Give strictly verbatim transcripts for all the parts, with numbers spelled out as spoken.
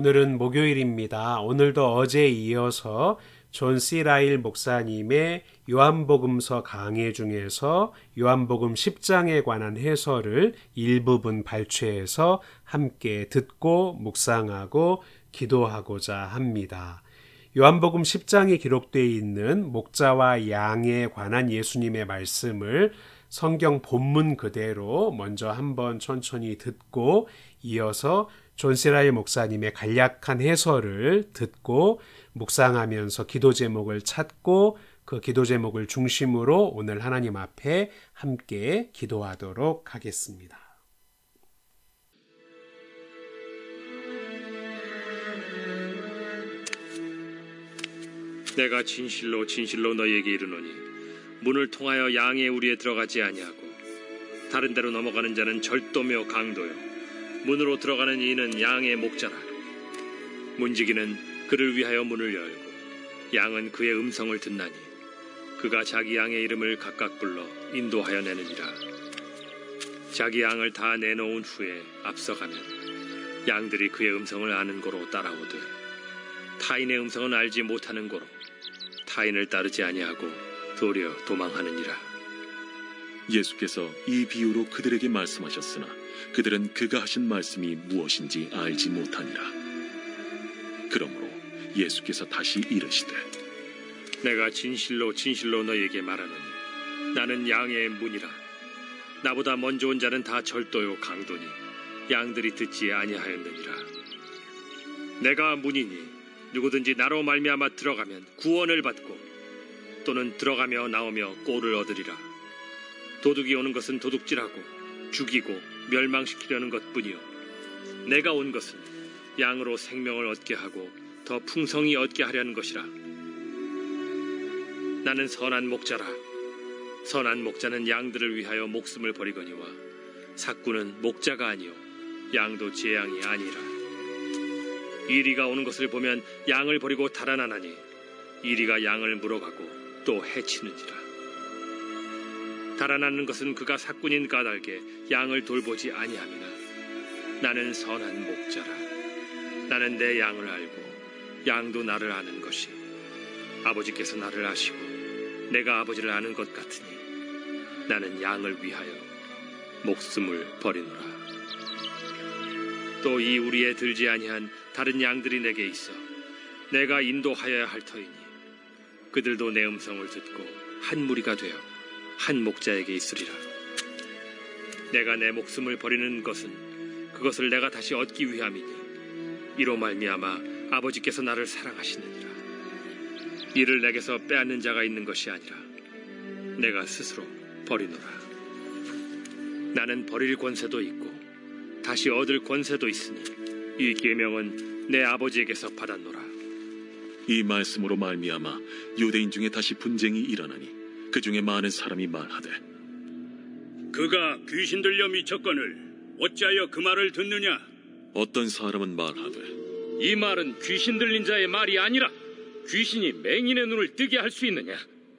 오늘은 목요일입니다. 오늘도 어제에 이어서 존 씨 라일 목사님의 요한복음서 강해 중에서 요한복음 십 장에 관한 해설을 일부분 발췌해서 함께 듣고 묵상하고 기도하고자 합니다. 요한복음 십 장에 기록되어 있는 목자와 양에 관한 예수님의 말씀을 성경 본문 그대로 먼저 한번 천천히 듣고 이어서 존 씨 라일 목사님의 간략한 해설을 듣고 묵상하면서 기도 제목을 찾고 그 기도 제목을 중심으로 오늘 하나님 앞에 함께 기도하도록 하겠습니다. 내가 진실로 진실로 너희에게 이르노니 문을 통하여 양의 우리에 들어가지 아니하고 다른 데로 넘어가는 자는 절도며 강도요 문으로 들어가는 이는 양의 목자라. 문지기는 그를 위하여 문을 열고 양은 그의 음성을 듣나니 그가 자기 양의 이름을 각각 불러 인도하여 내느니라. 자기 양을 다 내놓은 후에 앞서가면 양들이 그의 음성을 아는 고로 따라오되 타인의 음성은 알지 못하는 고로 타인을 따르지 아니하고 도리어 도망하느니라. 예수께서 이 비유로 그들에게 말씀하셨으나 그들은 그가 하신 말씀이 무엇인지 알지 못하니라. 그러므로 예수께서 다시 이르시되 내가 진실로 진실로 너희에게 말하노니 나는 양의 문이라. 나보다 먼저 온 자는 다 절도요 강도니 양들이 듣지 아니하였느니라. 내가 문이니 누구든지 나로 말미암아 들어가면 구원을 받고 또는 들어가며 나오며 꼴을 얻으리라. 도둑이 오는 것은 도둑질하고 죽이고 멸망시키려는 것뿐이요 내가 온 것은 양으로 생명을 얻게 하고 더 풍성히 얻게 하려는 것이라. 나는 선한 목자라. 선한 목자는 양들을 위하여 목숨을 버리거니와 삭구는 목자가 아니요 양도 제 양이 아니라. 이리가 오는 것을 보면 양을 버리고 달아나나니 이리가 양을 물어가고 또 해치는지라. 달아나는 것은 그가 삭군인 까닭에 양을 돌보지 아니함이나 나는 선한 목자라. 나는 내 양을 알고 양도 나를 아는 것이 아버지께서 나를 아시고 내가 아버지를 아는 것 같으니 나는 양을 위하여 목숨을 버리노라. 또 이 우리에 들지 아니한 다른 양들이 내게 있어 내가 인도하여야 할 터이니 그들도 내 음성을 듣고 한 무리가 되어 한 목자에게 있으리라. 내가 내 목숨을 버리는 것은 그것을 내가 다시 얻기 위함이니 이로 말미암아 아버지께서 나를 사랑하시느니라. 이를 내게서 빼앗는 자가 있는 것이 아니라 내가 스스로 버리노라. 나는 버릴 권세도 있고 다시 얻을 권세도 있으니 이 계명은 내 아버지에게서 받았노라. 이 말씀으로 말미암아 유대인 중에 다시 분쟁이 일어나니 그 중에 많은 사람이 말하되 그가 귀신 들려 미쳤거늘 어찌하여 그 말을 듣느냐. 어떤 사람은 말하되 이 말은 귀신 들린 자의 말이 아니라 귀신이 맹인의 눈을 뜨게 할 수 있느냐.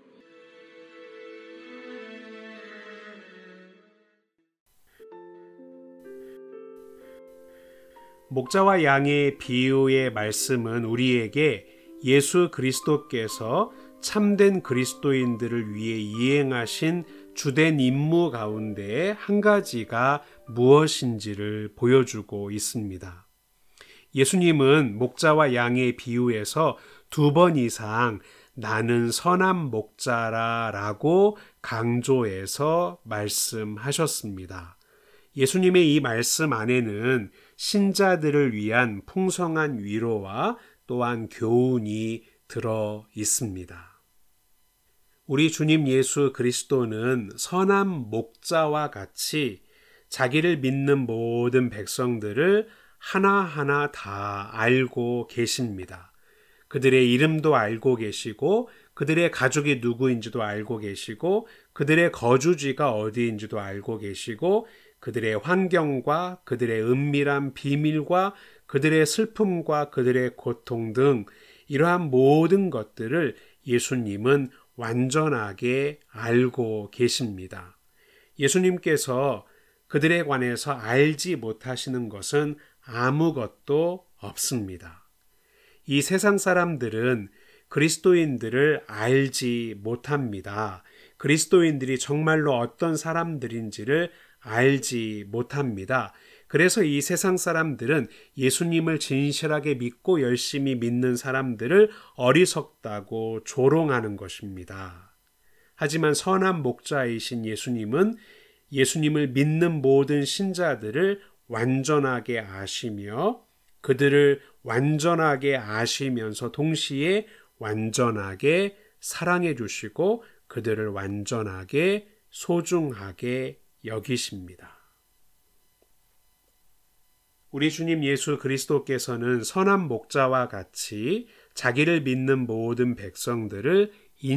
목자와 양의 비유의 말씀은 우리에게 예수 그리스도께서 참된 그리스도인들을 위해 이행하신 주된 임무 가운데 한 가지가 무엇인지를 보여주고 있습니다. 예수님은 목자와 양의 비유에서 두 번 이상 나는 선한 목자라 라고 강조해서 말씀하셨습니다. 예수님의 이 말씀 안에는 신자들을 위한 풍성한 위로와 또한 교훈이 들어 있습니다. 우리 주님 예수 그리스도는 선한 목자와 같이 자기를 믿는 모든 백성들을 하나하나 다 알고 계십니다. 그들의 이름도 알고 계시고 그들의 가족이 누구인지도 알고 계시고 그들의 거주지가 어디인지도 알고 계시고 그들의 환경과 그들의 은밀한 비밀과 그들의 슬픔과 그들의 고통 등 이러한 모든 것들을 예수님은 완전하게 알고 계십니다. 예수님께서 그들에 관해서 알지 못하시는 것은 아무것도 없습니다. 이 세상 사람들은 그리스도인들을 알지 못합니다. 그리스도인들이 정말로 어떤 사람들인지를 알지 못합니다. 그래서 이 세상 사람들은 예수님을 진실하게 믿고 열심히 믿는 사람들을 어리석다고 조롱하는 것입니다. 하지만 선한 목자이신 예수님은 예수님을 믿는 모든 신자들을 완전하게 아시며 그들을 완전하게 아시면서 동시에 완전하게 사랑해 주시고 그들을 완전하게 소중하게 여기십니다. 우리 주님 예수 그리스도께서는 선한 목자와 같이 자기를 믿는 모든 백성들을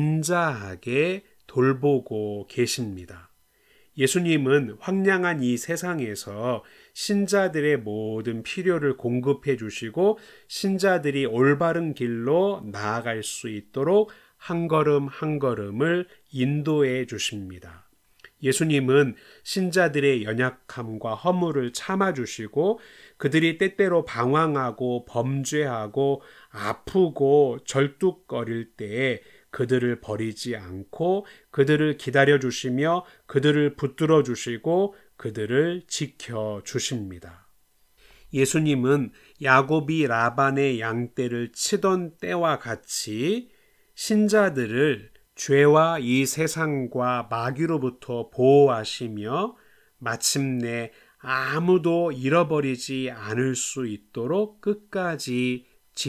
인자하게 돌보고 계십니다. 예수님은 황량한 이 세상에서 신자들의 모든 필요를 공급해 주시고 신자들이 올바른 길로 나아갈 수 있도록 한 걸음 한 걸음을 인도해 주십니다. 예수님은 신자들의 연약함과 허물을 참아주시고 그들이 때때로 방황하고 범죄하고 아프고 절뚝거릴 때에 그들을 버리지 않고 그들을 기다려주시며 그들을 붙들어 주시고 그들을 지켜주십니다. 예수님은 야곱이 라반의 양떼를 치던 때와 같이 신자들을 죄와 이 세상과 마귀로부터 보호하시며 마침내 아무도 잃어버리지 않을 수 있도록 끝까지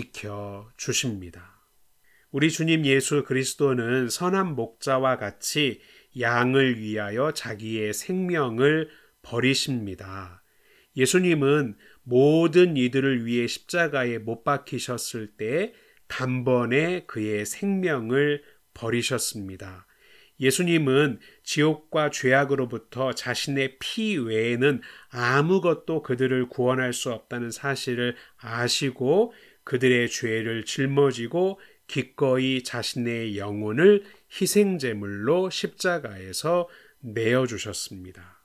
지켜주십니다. 우리 주님 예수 그리스도는 선한 목자와 같이 양을 위하여 자기의 생명을 버리십니다. 예수님은 모든 이들을 위해 십자가에 못 박히셨을 때 단번에 그의 생명을 버리셨습니다. 예수님은 지옥과 죄악으로부터 자신의 피 외에는 아무것도 그들을 구원할 수 없다는 사실을 아시고 그들의 죄를 짊어지고 기꺼이 자신의 영혼을 희생제물로 십자가에서 내어주셨습니다.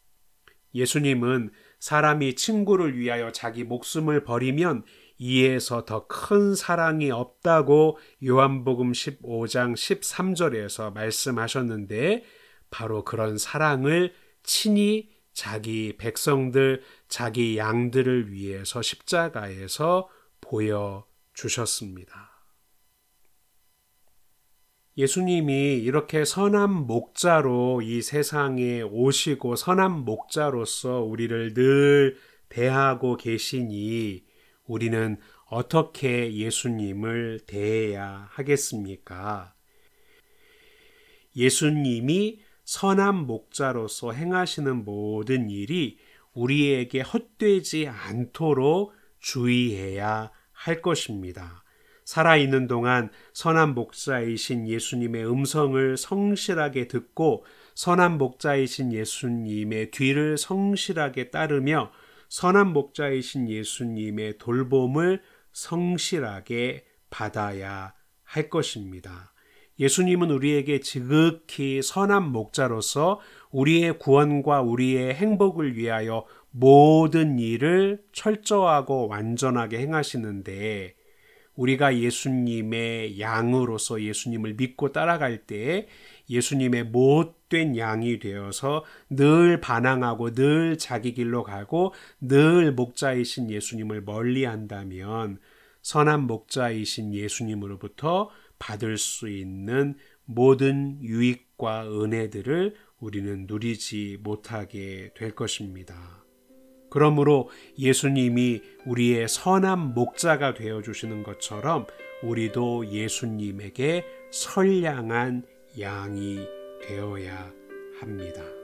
예수님은 사람이 친구를 위하여 자기 목숨을 버리면 이에서 더 큰 사랑이 없다고 요한복음 십오 장 십삼 절에서 말씀하셨는데 바로 그런 사랑을 친히 자기 백성들, 자기 양들을 위해서 십자가에서 보여주셨습니다. 예수님이 이렇게 선한 목자로 이 세상에 오시고 선한 목자로서 우리를 늘 대하고 계시니 우리는 어떻게 예수님을 대해야 하겠습니까? 예수님이 선한 목자로서 행하시는 모든 일이 우리에게 헛되지 않도록 주의해야 할 것입니다. 살아있는 동안 선한 목자이신 예수님의 음성을 성실하게 듣고 선한 목자이신 예수님의 뒤를 성실하게 따르며 선한 목자이신 예수님의 돌봄을 성실하게 받아야 할 것입니다. 예수님은 우리에게 지극히 선한 목자로서 우리의 구원과 우리의 행복을 위하여 모든 일을 철저하고 완전하게 행하시는데 우리가 예수님의 양으로서 예수님을 믿고 따라갈 때 예수님의 못된 양이 되어서 늘 반항하고 늘 자기 길로 가고 늘 목자이신 예수님을 멀리한다면 선한 목자이신 예수님으로부터 받을 수 있는 모든 유익과 은혜들을 우리는 누리지 못하게 될 것입니다. 그러므로 예수님이 우리의 선한 목자가 되어주시는 것처럼 우리도 예수님에게 선량한 양이 되어야 합니다.